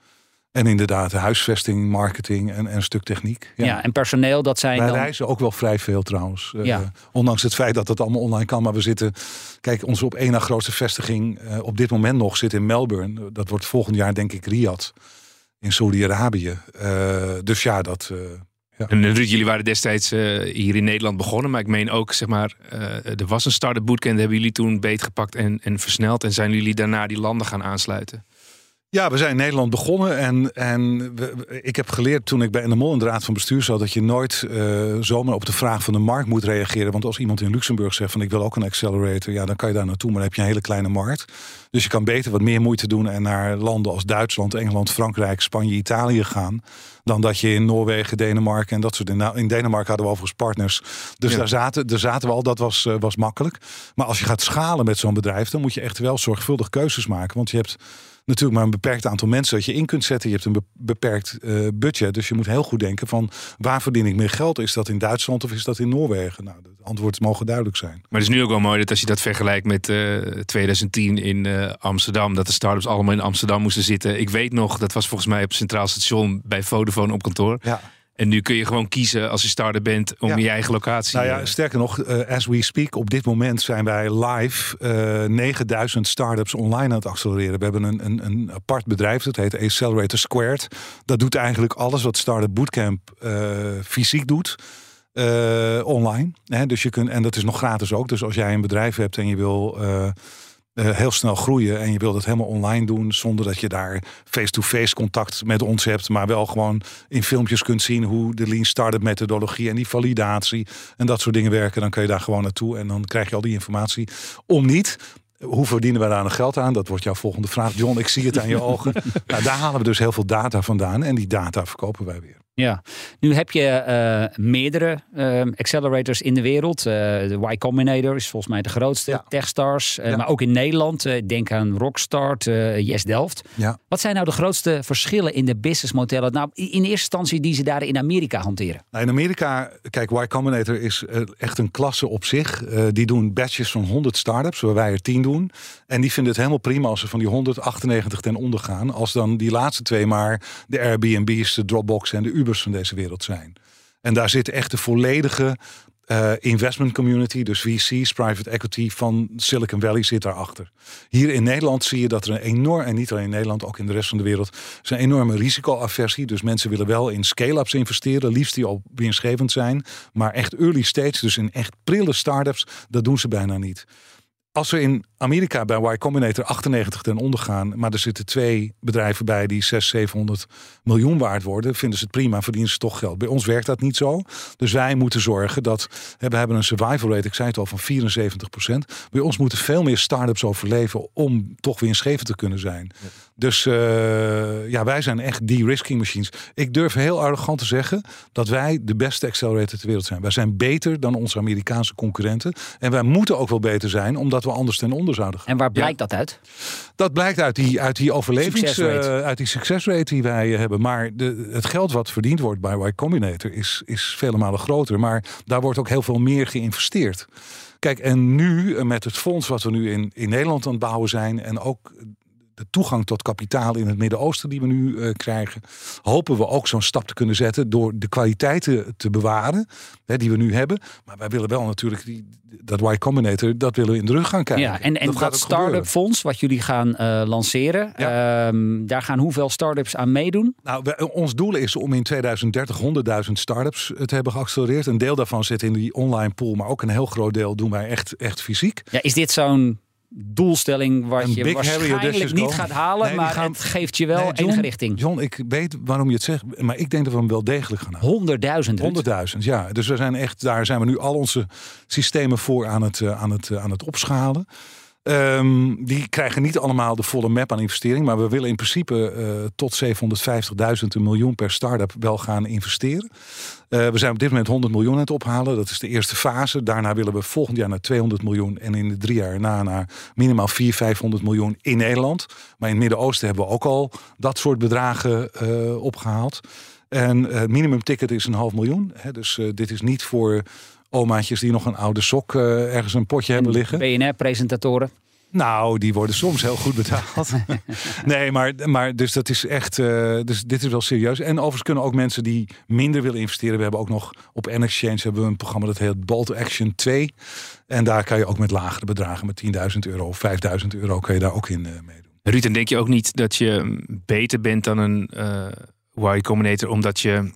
en inderdaad huisvesting, marketing en, en een stuk techniek. Ja, ja en personeel, dat zijn wij dan... reizen ook wel vrij veel trouwens. Uh, ja. Ondanks het feit dat het allemaal online kan. Maar we zitten... Kijk, onze op één na grootste vestiging uh, op dit moment nog zit in Melbourne. Dat wordt volgend jaar denk ik Riyadh in Saudi-Arabië. Uh, dus ja, dat... Uh, Ja. En Ruud, jullie waren destijds uh, hier in Nederland begonnen. Maar ik meen ook, zeg maar, uh, er was een start-up bootcamp. Hebben jullie toen beetgepakt en, en versneld. En zijn jullie daarna die landen gaan aansluiten? Ja, we zijn in Nederland begonnen. En, en we, ik heb geleerd toen ik bij N M O in de raad van bestuur zat, dat je nooit uh, zomaar op de vraag van de markt moet reageren. Want als iemand in Luxemburg zegt van ik wil ook een accelerator. Ja, dan kan je daar naartoe, maar dan heb je een hele kleine markt. Dus je kan beter wat meer moeite doen en naar landen als Duitsland, Engeland, Frankrijk, Spanje, Italië gaan. Dan dat je in Noorwegen, Denemarken en dat soort dingen. Nou, in Denemarken hadden we overigens partners. Dus ja. daar, zaten, daar zaten we al, dat was, uh, was makkelijk. Maar als je gaat schalen met zo'n bedrijf, dan moet je echt wel zorgvuldig keuzes maken. Want je hebt natuurlijk maar een beperkt aantal mensen dat je in kunt zetten. Je hebt een beperkt uh, budget. Dus je moet heel goed denken van waar verdien ik meer geld? Is dat in Duitsland of is dat in Noorwegen? Nou, het antwoord mogen duidelijk zijn. Maar het is nu ook wel mooi dat als je dat vergelijkt met uh, tweeduizend tien in uh, Amsterdam. Dat de start-ups allemaal in Amsterdam moesten zitten. Ik weet nog, dat was volgens mij op Centraal Station bij Vodafone op kantoor. Ja. En nu kun je gewoon kiezen als je start-up bent om ja. je eigen locatie. Nou ja, sterker nog, uh, as we speak, op dit moment zijn wij live uh, negenduizend start-ups online aan het accelereren. We hebben een, een, een apart bedrijf, dat heet Accelerator Squared. Dat doet eigenlijk alles wat Startup Bootcamp uh, fysiek doet. Uh, online. Hè? Dus je kunt, en dat is nog gratis ook. Dus als jij een bedrijf hebt en je wil Uh, Uh, heel snel groeien en je wilt het helemaal online doen zonder dat je daar face-to-face contact met ons hebt, maar wel gewoon in filmpjes kunt zien hoe de Lean Startup methodologie en die validatie en dat soort dingen werken, dan kun je daar gewoon naartoe en dan krijg je al die informatie. Om niet, hoe verdienen we daar nog geld aan? Dat wordt jouw volgende vraag. John, ik zie het aan je ogen. Nou, daar halen we dus heel veel data vandaan en die data verkopen wij weer. Ja, nu heb je uh, meerdere uh, accelerators in de wereld. Uh, de Y Combinator is volgens mij de grootste. Ja. Techstars, uh, ja. maar ook in Nederland. Uh, denk aan Rockstart, uh, Yes Delft. Ja. Wat zijn nou de grootste verschillen in de businessmodellen? Nou, in eerste instantie die ze daar in Amerika hanteren. Nou, in Amerika, kijk, Y Combinator is uh, echt een klasse op zich. Uh, die doen batches van honderd startups, waar wij er tien doen. En die vinden het helemaal prima als ze van die honderdachtennegentig ten onder gaan. Als dan die laatste twee maar de Airbnb's, de Dropbox en de Ubers van deze wereld zijn. En daar zit echt de volledige uh, investment community, dus V C's, private equity van Silicon Valley zit daarachter. Hier in Nederland zie je dat er een enorm, en niet alleen in Nederland, ook in de rest van de wereld, is een enorme risicoaversie. Dus mensen willen wel in scale-ups investeren, liefst die al winstgevend zijn, maar echt early stage, dus in echt prille start-ups, dat doen ze bijna niet. Als we in Amerika bij Y Combinator achtennegentig ten onder gaan, maar er zitten twee bedrijven bij die zeshonderd, zevenhonderd miljoen waard worden, vinden ze het prima, verdienen ze toch geld. Bij ons werkt dat niet zo. Dus wij moeten zorgen dat, we hebben een survival rate, ik zei het al, van vierenzeventig procent. Bij ons moeten veel meer start-ups overleven om toch winstgevend te kunnen zijn. Ja. Dus uh, ja, wij zijn echt de-risking machines. Ik durf heel arrogant te zeggen dat wij de beste accelerator ter wereld zijn. Wij zijn beter dan onze Amerikaanse concurrenten. En wij moeten ook wel beter zijn, omdat we anders ten onder zouden gaan. En waar blijkt ja. dat uit? Dat blijkt uit die, uit die overlevings, Succesrate. Uh, uit die succesrate die wij hebben. Maar de, het geld wat verdiend wordt bij Y Combinator is, is vele malen groter. Maar daar wordt ook heel veel meer geïnvesteerd. Kijk, en nu met het fonds wat we nu in, in Nederland aan het bouwen zijn en ook de toegang tot kapitaal in het Midden-Oosten die we nu uh, krijgen, hopen we ook zo'n stap te kunnen zetten door de kwaliteiten te bewaren hè, die we nu hebben. Maar wij willen wel natuurlijk die, dat Y Combinator, dat willen we in de rug gaan krijgen. Ja, en en dat, dat start-up fonds wat jullie gaan uh, lanceren, ja. um, daar gaan hoeveel start-ups aan meedoen? Nou, we, ons doel is om in tweeduizend dertig honderdduizend start-ups te hebben geaccelereerd. Een deel daarvan zit in die online pool, maar ook een heel groot deel doen wij echt, echt fysiek. Ja, is dit zo'n doelstelling wat een je waarschijnlijk niet gaat halen, nee, maar gaan, het geeft je wel nee, John, enige richting? John, ik weet waarom je het zegt, maar ik denk dat we hem wel degelijk gaan halen. honderdduizend? honderdduizend, ja. Dus we zijn echt, daar zijn we nu al onze systemen voor aan het, aan het, aan het opschalen. Um, die krijgen niet allemaal de volle map aan investering, maar we willen in principe uh, tot zevenhonderdvijftigduizend, een miljoen per start-up wel gaan investeren. Uh, we zijn op dit moment honderd miljoen aan het ophalen. Dat is de eerste fase. Daarna willen we volgend jaar naar tweehonderd miljoen en in de drie jaar na naar minimaal vierhonderd, vijfhonderd miljoen in Nederland. Maar in het Midden-Oosten hebben we ook al dat soort bedragen uh, opgehaald. En het uh, minimumticket is een half miljoen. Hè, dus uh, dit is niet voor omaatjes die nog een oude sok uh, ergens een potje en hebben liggen. B N R-presentatoren? Nou, die worden soms heel goed betaald. nee, maar, maar dus dat is echt, uh, dus dit is wel serieus. En overigens kunnen ook mensen die minder willen investeren. We hebben ook nog op N-Exchange hebben we een programma dat heet Bold Action twee. En daar kan je ook met lagere bedragen, met tienduizend euro of vijfduizend euro, kan je daar ook in uh, meedoen. Ruud, en denk je ook niet dat je beter bent dan een uh, Y Combinator, omdat je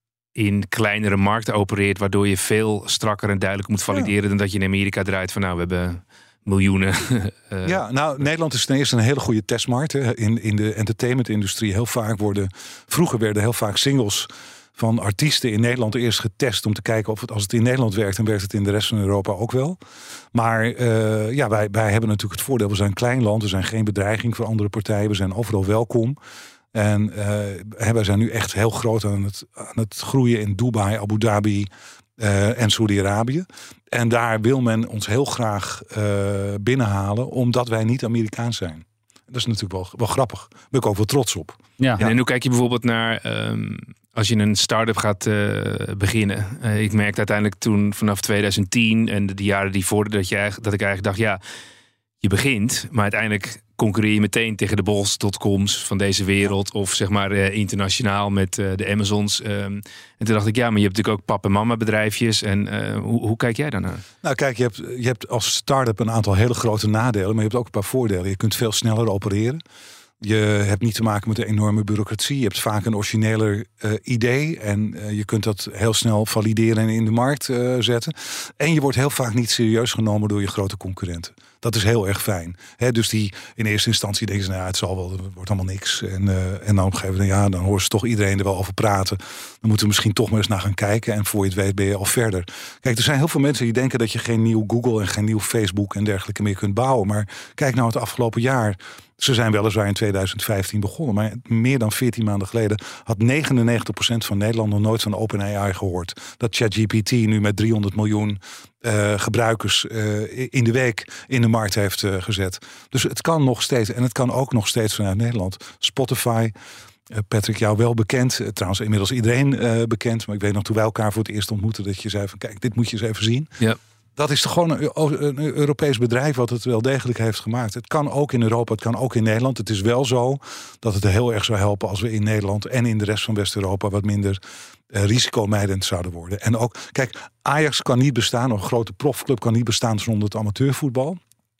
in kleinere markten opereert, waardoor je veel strakker en duidelijk moet valideren ja. dan dat je in Amerika draait van nou, we hebben miljoenen. uh, ja, nou, Nederland is ten eerste een hele goede testmarkt. Hè. In, in de entertainmentindustrie heel vaak worden, vroeger werden heel vaak singles van artiesten in Nederland eerst getest om te kijken of het, als het in Nederland werkt, dan werkt het in de rest van Europa ook wel. Maar uh, ja, wij, wij hebben natuurlijk het voordeel, we zijn een klein land, we zijn geen bedreiging voor andere partijen, we zijn overal welkom. En uh, wij zijn nu echt heel groot aan het, aan het groeien in Dubai, Abu Dhabi uh, en Saudi-Arabië. En daar wil men ons heel graag uh, binnenhalen, omdat wij niet Amerikaans zijn. Dat is natuurlijk wel, wel grappig. Daar ben ik ook wel trots op. Ja. Ja. En hoe kijk je bijvoorbeeld naar, um, als je een start-up gaat uh, beginnen? Uh, ik merkte uiteindelijk toen vanaf tweeduizend tien en de jaren die voor dat, je, dat ik eigenlijk dacht, ja, je begint, maar uiteindelijk concurreer je meteen tegen de bols dot coms van deze wereld. Of zeg maar uh, internationaal met uh, de Amazons. Um, en toen dacht ik, ja, maar je hebt natuurlijk ook pap- en mama bedrijfjes. En uh, hoe, hoe kijk jij daarnaar? Nou kijk, je hebt, je hebt als start-up een aantal hele grote nadelen. Maar je hebt ook een paar voordelen. Je kunt veel sneller opereren. Je hebt niet te maken met een enorme bureaucratie. Je hebt vaak een origineler uh, idee. En uh, je kunt dat heel snel valideren en in de markt uh, zetten. En je wordt heel vaak niet serieus genomen door je grote concurrenten. Dat is heel erg fijn. He, dus die in eerste instantie denken ze, nou, het zal wel, het wordt allemaal niks. En, uh, en dan op een gegeven moment, ja, dan horen ze toch iedereen er wel over praten. Dan moeten we misschien toch maar eens naar gaan kijken. En voor je het weet ben je al verder. Kijk, er zijn heel veel mensen die denken dat je geen nieuw Google en geen nieuw Facebook en dergelijke meer kunt bouwen. Maar kijk nou het afgelopen jaar. Ze zijn weliswaar in tweeduizend vijftien begonnen. Maar meer dan veertien maanden geleden had negenennegentig procent van Nederland nog nooit van OpenAI gehoord. Dat ChatGPT nu met driehonderd miljoen uh, gebruikers uh, in de week in de markt heeft uh, gezet. Dus het kan nog steeds. En het kan ook nog steeds vanuit Nederland. Spotify, uh, Patrick, jou wel bekend. Uh, trouwens inmiddels iedereen uh, bekend. Maar ik weet nog toen wij elkaar voor het eerst ontmoetten dat je zei van kijk, dit moet je eens even zien. Ja. Dat is toch gewoon een, een Europees bedrijf wat het wel degelijk heeft gemaakt. Het kan ook in Europa, het kan ook in Nederland. Het is wel zo dat het heel erg zou helpen als we in Nederland en in de rest van West-Europa wat minder uh, risicomijdend zouden worden. En ook, kijk, Ajax kan niet bestaan, of een grote profclub kan niet bestaan zonder het amateurvoetbal.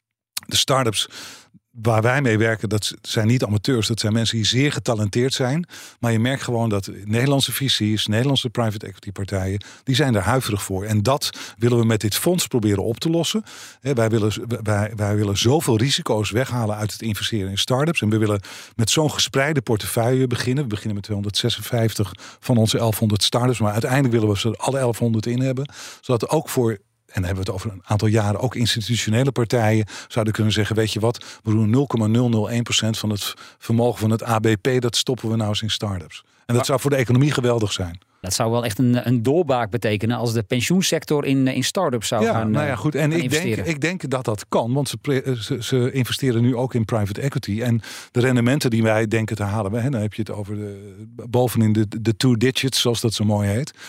De start-ups waar wij mee werken, dat zijn niet amateurs. Dat zijn mensen die zeer getalenteerd zijn. Maar je merkt gewoon dat Nederlandse V C's, Nederlandse private equity partijen, die zijn daar huiverig voor. En dat willen we met dit fonds proberen op te lossen. He, wij, willen, wij, wij willen zoveel risico's weghalen uit het investeren in start-ups. En we willen met zo'n gespreide portefeuille beginnen. We beginnen met tweehonderdzesenvijftig van onze elfhonderd start-ups. Maar uiteindelijk willen we ze er alle elfhonderd in hebben. Zodat ook voor, en dan hebben we het over een aantal jaren, ook institutionele partijen zouden kunnen zeggen, weet je wat, we doen nul komma nul nul één procent van het vermogen van het A B P, dat stoppen we nou eens in start-ups. En dat maar zou voor de economie geweldig zijn. Dat zou wel echt een, een doorbraak betekenen als de pensioensector in, in start-ups zou ja, gaan nou ja, goed. En ik investeren. denk, ik denk dat dat kan, want ze, ze, ze investeren nu ook in private equity. En de rendementen die wij denken te halen, hè, dan heb je het over de, bovenin de, de two digits, zoals dat zo mooi heet.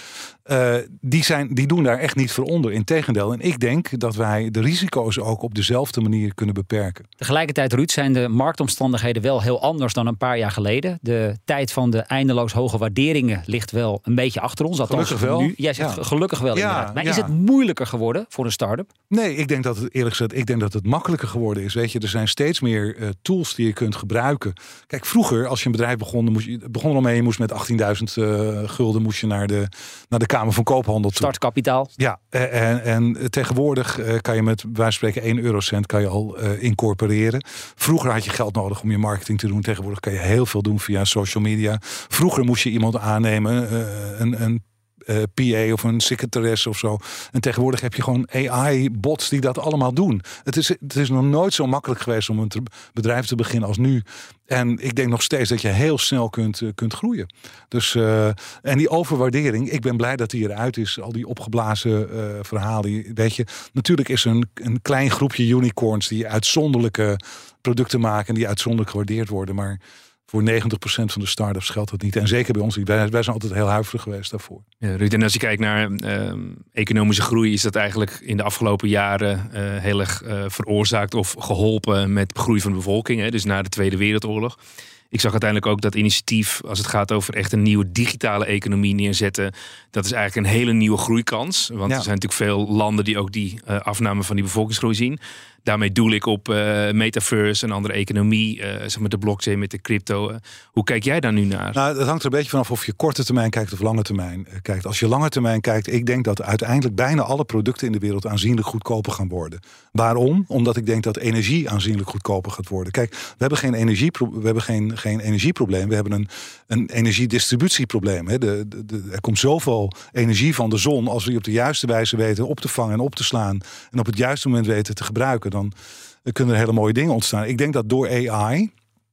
Uh, die, zijn, die doen daar echt niet voor onder. Integendeel. En ik denk dat wij de risico's ook op dezelfde manier kunnen beperken. Tegelijkertijd, Ruud, zijn de marktomstandigheden wel heel anders dan een paar jaar geleden. De tijd van de eindeloos hoge waarderingen ligt wel een beetje achter ons. Gelukkig wel. Nu, jij zegt ja. gelukkig wel, ja, inderdaad. Maar ja. is het moeilijker geworden voor een start-up? Nee, ik denk dat het eerlijk gezegd, ik denk dat het makkelijker geworden is. Weet je, er zijn steeds meer uh, tools die je kunt gebruiken. Kijk, vroeger, als je een bedrijf begon, dan moest je, begon er al mee, je moest met achttienduizend uh, gulden moest je naar de, naar de Kamer van Koophandel. Startkapitaal. Ja, en, en tegenwoordig uh, kan je met bij wijze van spreken één eurocent kan je al uh, incorporeren. Vroeger had je geld nodig om je marketing te doen. Tegenwoordig kan je heel veel doen via social media. Vroeger moest je iemand aannemen, uh, een, een uh, P A of een secretaresse of zo. En tegenwoordig heb je gewoon A I-bots die dat allemaal doen. Het is, het is nog nooit zo makkelijk geweest om een te, bedrijf te beginnen als nu. En ik denk nog steeds dat je heel snel kunt, uh, kunt groeien. Dus, uh, en die overwaardering, ik ben blij dat die eruit is. Al die opgeblazen uh, verhalen. Weet je, natuurlijk is er een, een klein groepje unicorns die uitzonderlijke producten maken en die uitzonderlijk gewaardeerd worden. Maar voor negentig procent van de start-ups geldt dat niet. En zeker bij ons niet. Wij, wij zijn altijd heel huiverig geweest daarvoor. Ja, Ruud, en als je kijkt naar uh, economische groei, is dat eigenlijk in de afgelopen jaren uh, heel erg uh, veroorzaakt of geholpen met de groei van de bevolking. Hè? Dus na de Tweede Wereldoorlog. Ik zag uiteindelijk ook dat initiatief, als het gaat over echt een nieuwe digitale economie neerzetten, dat is eigenlijk een hele nieuwe groeikans. Want ja. er zijn natuurlijk veel landen die ook die uh, afname van die bevolkingsgroei zien. Daarmee doel ik op uh, metaverse, een andere economie, uh, zeg maar de blockchain met de crypto. Uh, hoe kijk jij daar nu naar? Nou, het hangt er een beetje vanaf of je korte termijn kijkt of lange termijn kijkt. Als je lange termijn kijkt, ik denk dat uiteindelijk bijna alle producten in de wereld aanzienlijk goedkoper gaan worden. Waarom? Omdat ik denk dat energie aanzienlijk goedkoper gaat worden. Kijk, we hebben geen, energie, we hebben geen, geen energieprobleem. We hebben een, een energiedistributieprobleem. Hè. De, de, de, er komt zoveel energie van de zon. Als we die op de juiste wijze weten op te vangen en op te slaan en op het juiste moment weten te gebruiken, dan kunnen er hele mooie dingen ontstaan. Ik denk dat door A I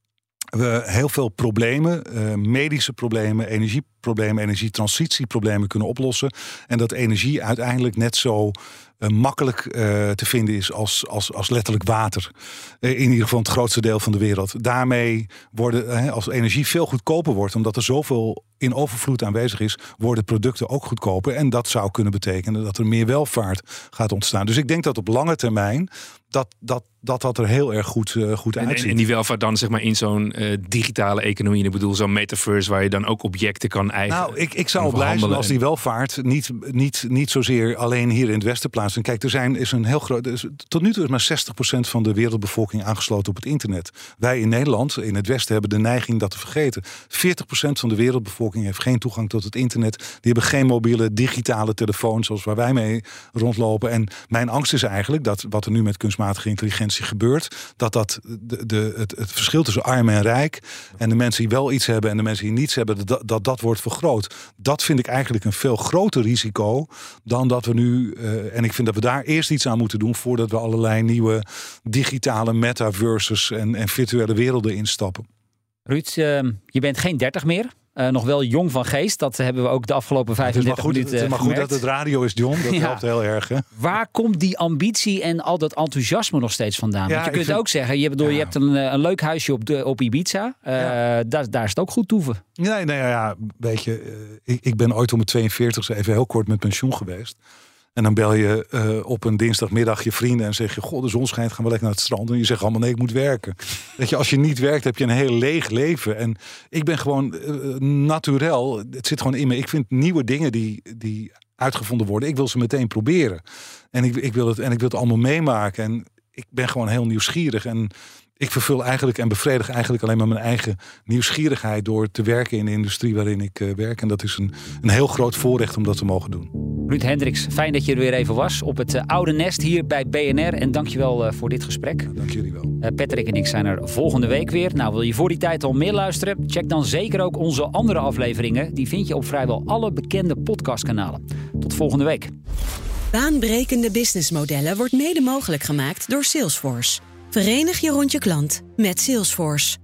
we heel veel problemen, uh, medische problemen, energieproblemen, energietransitieproblemen kunnen oplossen. En dat energie uiteindelijk net zo uh, makkelijk uh, te vinden is als, als, als letterlijk water. Uh, in ieder geval het grootste deel van de wereld. Daarmee worden, uh, als energie veel goedkoper wordt, omdat er zoveel in overvloed aanwezig is, worden producten ook goedkoper. En dat zou kunnen betekenen dat er meer welvaart gaat ontstaan. Dus ik denk dat op lange termijn dat dat, dat, dat er heel erg goed, uh, goed en, uitziet. En die welvaart dan zeg maar in zo'n uh, digitale economie. Ik bedoel, zo'n metaverse waar je dan ook objecten kan eigen. Nou, ik, ik zou blij zijn als die welvaart niet, niet, niet zozeer alleen hier in het Westen plaatst. En kijk, er zijn is een heel groot. Is, tot nu toe is maar zestig procent van de wereldbevolking aangesloten op het internet. Wij in Nederland, in het Westen, hebben de neiging dat te vergeten. veertig procent van de wereldbevolking heeft geen toegang tot het internet. Die hebben geen mobiele digitale telefoon zoals waar wij mee rondlopen. En mijn angst is eigenlijk dat wat er nu met kunstmatige intelligentie gebeurt, dat, dat de, de, het, het verschil tussen arm en rijk en de mensen die wel iets hebben en de mensen die niets hebben, dat dat, dat wordt vergroot. Dat vind ik eigenlijk een veel groter risico dan dat we nu, uh, en ik vind dat we daar eerst iets aan moeten doen voordat we allerlei nieuwe digitale metaverses en, en virtuele werelden instappen. Ruud, uh, je bent geen dertig meer. Uh, nog wel jong van geest. Dat hebben we ook de afgelopen vijfendertig minuten gemerkt. Het is maar goed dat het radio is, John. Dat ja. helpt heel erg. Hè? Waar komt die ambitie en al dat enthousiasme nog steeds vandaan? Ja, Want je kunt vind... ook zeggen, je, bedoel, ja. je hebt een, een leuk huisje op, de, op Ibiza. Uh, ja. daar, daar is het ook goed toeven. Nee, nee, ja, weet je. Uh, ik, ik ben ooit om mijn tweeënveertigste even heel kort met pensioen geweest. En dan bel je uh, op een dinsdagmiddag je vrienden en zeg je, goh, de zon schijnt, gaan we lekker naar het strand. En je zegt allemaal, nee, ik moet werken. Weet je, als je niet werkt, heb je een heel leeg leven. En ik ben gewoon uh, naturel, het zit gewoon in me. Ik vind nieuwe dingen die, die uitgevonden worden, ik wil ze meteen proberen. En ik, ik wil het, en ik wil het allemaal meemaken. En ik ben gewoon heel nieuwsgierig. En ik vervul eigenlijk en bevredig eigenlijk alleen maar mijn eigen nieuwsgierigheid door te werken in de industrie waarin ik uh, werk. En dat is een, een heel groot voorrecht om dat te mogen doen. Ruud Hendricks, fijn dat je er weer even was op het uh, oude nest hier bij B N R. En dankjewel uh, voor dit gesprek. Ja, dank jullie wel. Uh, Patrick en ik zijn er volgende week weer. Nou, wil je voor die tijd al meer luisteren? Check dan zeker ook onze andere afleveringen. Die vind je op vrijwel alle bekende podcastkanalen. Tot volgende week. Baanbrekende businessmodellen wordt mede mogelijk gemaakt door Salesforce. Verenig je rond je klant met Salesforce.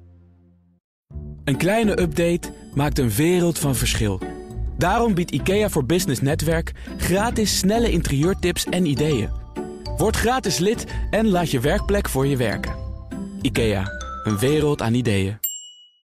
Een kleine update maakt een wereld van verschil. Daarom biedt IKEA voor Business Netwerk gratis snelle interieurtips en ideeën. Word gratis lid en laat je werkplek voor je werken. IKEA, een wereld aan ideeën.